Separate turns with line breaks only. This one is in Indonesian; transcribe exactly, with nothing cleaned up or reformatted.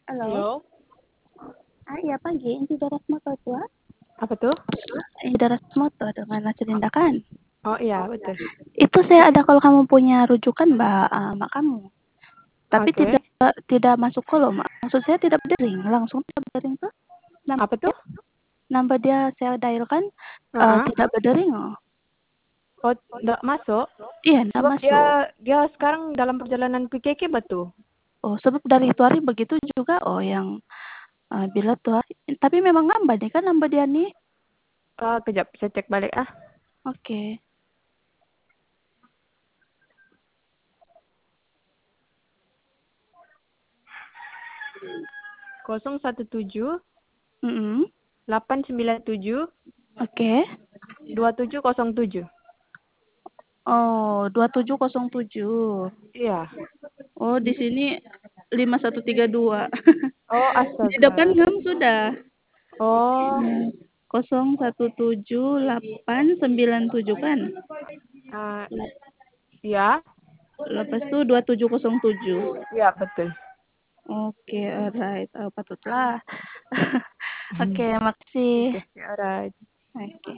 Halo.
Halo?
Ah, iya pagi, ini Daras Moto tua.
Apa tuh?
Ini Daras Moto dengan nasi tindakan.
Oh iya, betul.
Itu saya ada kalau kamu punya rujukan, Mbak, ah, Mak kamu. Tapi
Oke.
tidak tidak masuk kolom. Maksud saya tidak berdering, langsung tidak berdering tuh. Nambah
Apa tuh?
dia, nambah dia saya dialkan eh,
Heeh.
tidak berdering. Oh,
Oh, nggak masuk?
iya, tidak
Sebab dia
masuk.
dia sekarang dalam perjalanan P K K betul.
Oh, sebab dari itu hari begitu juga. Oh, yang eh, bila tuh hari. Tapi memang nambah nih kan, nambah dia nih.
Ah, kejap, saya cek balik ah.
Oke.
nol satu tujuh
Mm-mm.
delapan sembilan tujuh
Oke.
dua tujuh nol tujuh.
Oh, dua tujuh nol tujuh.
Iya.
Oh, di sini lima satu tiga dua.
Oh,
Di depan
astaga.
kamu sudah.
Oh,
nol satu tujuh delapan sembilan tujuh kan?
ah, iya.
Lepas itu dua tujuh nol tujuh.
Iya, betul.
Oke, alright. Oh, patutlah. Oke, makasih.
Oke, alright.
Oke.